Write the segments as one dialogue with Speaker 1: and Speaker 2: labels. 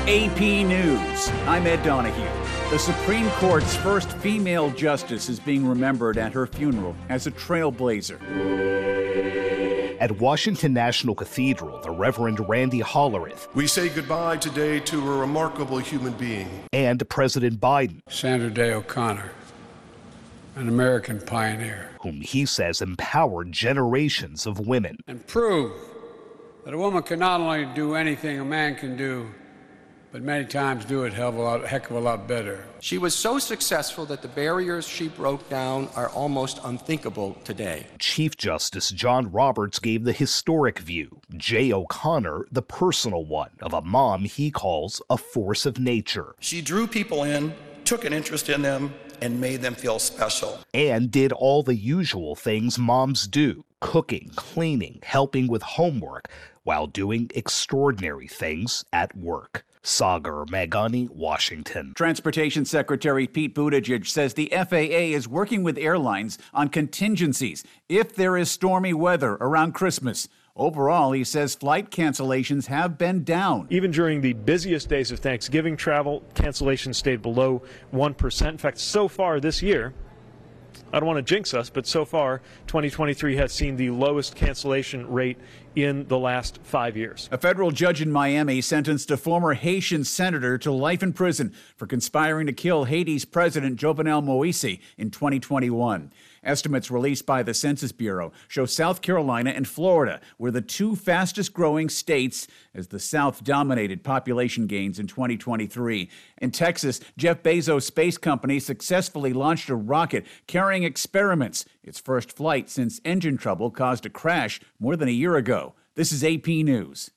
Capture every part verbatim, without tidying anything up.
Speaker 1: A P News. I'm Ed Donahue. The Supreme Court's first female justice is being remembered at her funeral as a trailblazer.
Speaker 2: At Washington National Cathedral, the Reverend Randy Hollerith.
Speaker 3: We say goodbye today to a remarkable human being.
Speaker 2: And President Biden.
Speaker 4: Sandra Day O'Connor, an American pioneer.
Speaker 2: Whom he says empowered generations of women.
Speaker 4: And proved that a woman can not only do anything a man can do, but many times do it hell of a lot, heck of a lot better.
Speaker 5: She was so successful that the barriers she broke down are almost unthinkable today.
Speaker 2: Chief Justice John Roberts gave the historic view, Jay O'Connor the personal one, of a mom he calls a force of nature.
Speaker 6: She drew people in, took an interest in them, and made them feel special.
Speaker 2: And did all the usual things moms do, cooking, cleaning, helping with homework, while doing extraordinary things at work. Sagar Meghani, Washington.
Speaker 1: Transportation Secretary Pete Buttigieg says the F A A is working with airlines on contingencies if there is stormy weather around Christmas. Overall, he says flight cancellations have been down.
Speaker 7: Even during the busiest days of Thanksgiving travel, cancellations stayed below one percent. In fact, so far this year, I don't want to jinx us, but so far, twenty twenty-three has seen the lowest cancellation rate in the last five years.
Speaker 1: A federal judge in Miami sentenced a former Haitian senator to life in prison for conspiring to kill Haiti's president Jovenel Moise in twenty twenty-one. Estimates released by the Census Bureau show South Carolina and Florida were the two fastest growing states as the South dominated population gains in twenty twenty-three. In Texas, Jeff Bezos' space company successfully launched a rocket carrying experiments, its first flight since engine trouble caused a crash more than a year ago. This is A P News.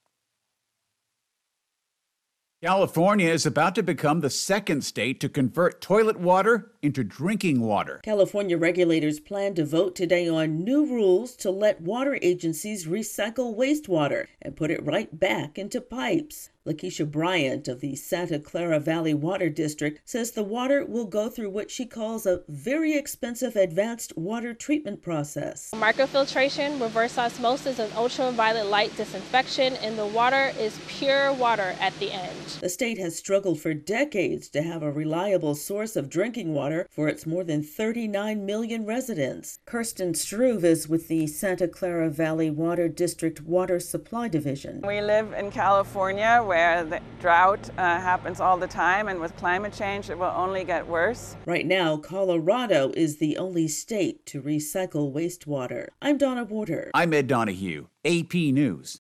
Speaker 1: California is about to become the second state to convert toilet water into drinking water.
Speaker 8: California regulators plan to vote today on new rules to let water agencies recycle wastewater and put it right back into pipes. Lakeisha Bryant of the Santa Clara Valley Water District says the water will go through what she calls a very expensive advanced water treatment process.
Speaker 9: Microfiltration, reverse osmosis, and ultraviolet light disinfection, and the water is pure water at the end.
Speaker 8: The state has struggled for decades to have a reliable source of drinking water for its more than thirty-nine million residents. Kirsten Struve is with the Santa Clara Valley Water District Water Supply Division.
Speaker 10: We live in California where where the drought uh, happens all the time, and with climate change it will only get worse.
Speaker 8: Right now, Colorado is the only state to recycle wastewater. I'm Donna Warder.
Speaker 1: I'm Ed Donahue, A P News.